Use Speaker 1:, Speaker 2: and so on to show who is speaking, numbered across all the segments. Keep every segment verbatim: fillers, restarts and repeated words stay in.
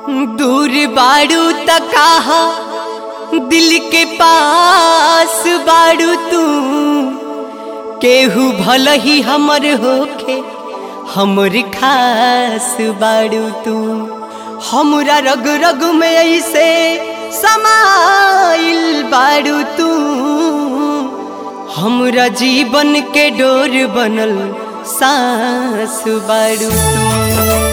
Speaker 1: दूर बाड़ू त कहा दिल के पास बाड़ू तू केहू भल ही हमर होखे हमर खास बाड़ू तू हमरा रग रग में ऐसे समाइल बाड़ू तू हमरा जीवन के डोर बनल सांस बाड़ू तू।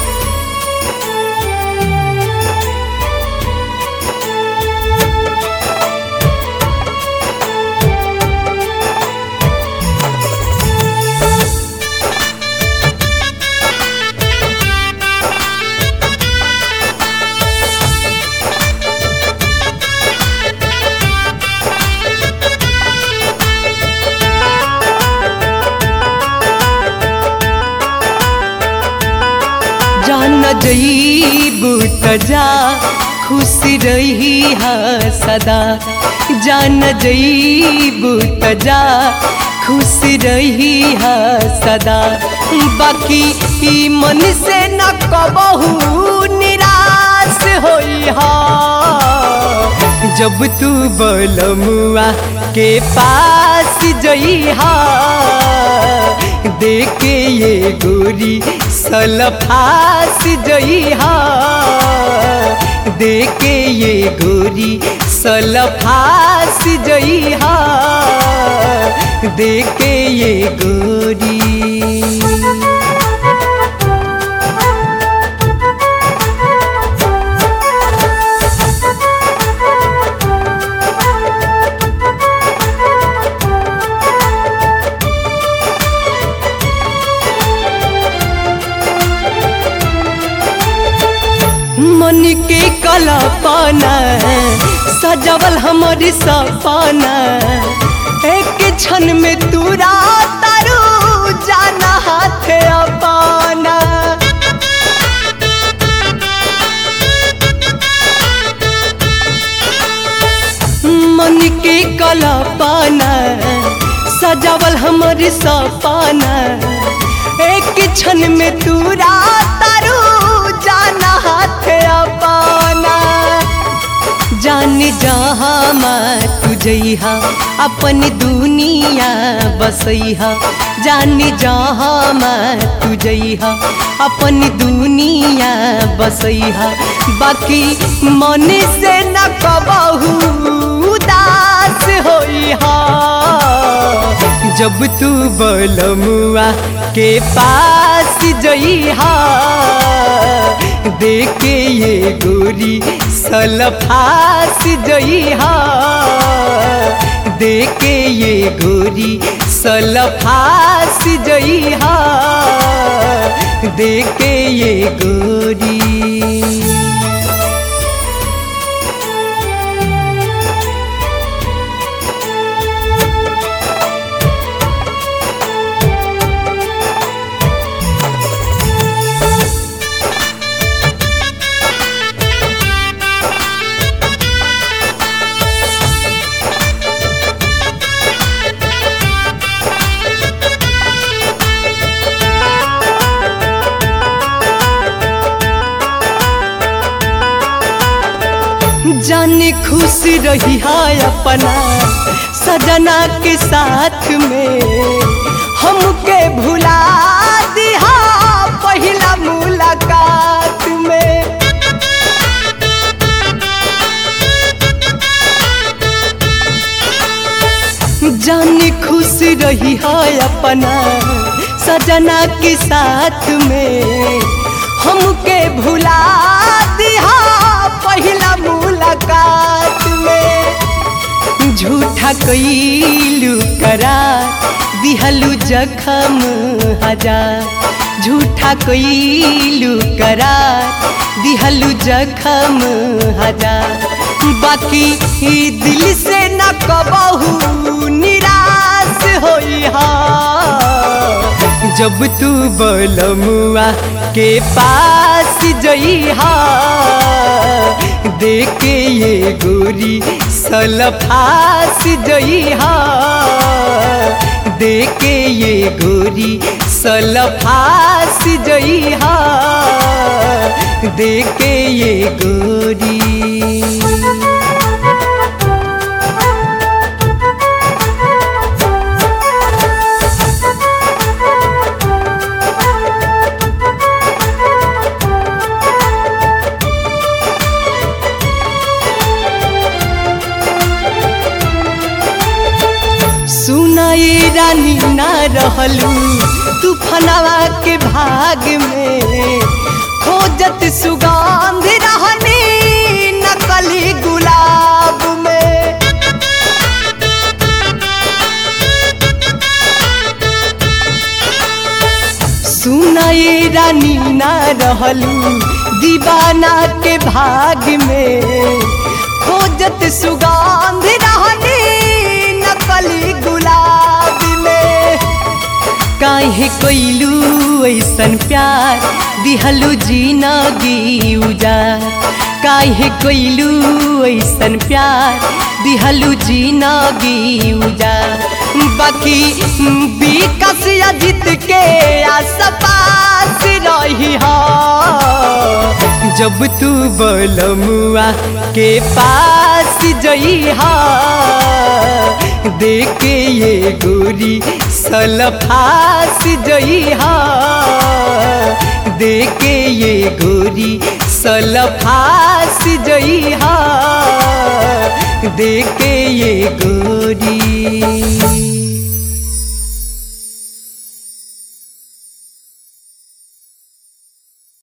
Speaker 1: जान जईबू त जा खुश रही हा सदा जान जईबू त जा खुश रही हा सदा बाकी ई मन से न कबहू निराश होई हा जब तू बलमुआ के पास जई हा देखे ये गोरी सलफास जइहा देखे ये गोरी सलफास जइहा देखे ये गोरी। मन के कल्पना सजवल हमारी सपना एक क्षण में तूरा तारू जाना हाथ अपना मन के कल्पना सजवल हमारी सपना एक क्षण में तूरा तारू जाना हाथ अपना जान जहाँ माँ तुझहा अपन दुनिया बसैहा जान जहाँ माँ तुझहा अपन दुनिया बसैहा बाकी मन से न कबहू उदास होइहा जब तू बलमुआ के पास जइहा देखे ये गोरी सलफास जइहा देखे ये गोरी सलफास जइहा देखे ये गोरी। जाने खुश रही है अपना सजना के साथ में हमके भुला दिहा पहला मुलाकात में जाने खुश रही है अपना सजना के साथ में हमके भुला दिहा पहला मुलाकात में झूठा कईलू करा दिहलू जखम हजार झूठा कईलू करा दिहलू जखम हजार बाकी दिल से न कबहू निराश होइहा जब तू बलमुआ के पास जइहा देखे ये गोरी सलफास जइहा देखे ये गोरी सलफास जई हा देके ये गोरी। सुनाई रानी ना रहलू तूफानवा के भाग में, खोजत सुगंध रहनी नकली गुलाब में। सुनाई रानी ना रहलू दीवाना के भाग में, खोजत सुगंध रहनी नकली गुलाब में। काहे कोइलू ऐसन प्यार दिहलू जिंदगी उजार, काहे कोइलू ऐसन प्यार दिहलू जिंदगी उजार। बाकी विकास अजित के आसपास रही हा, जब तू बलमुआ के पास जई हा देके ये गोरी सलफास जई हा देके ये गोरी सलफास जई हा देके ये गोरी।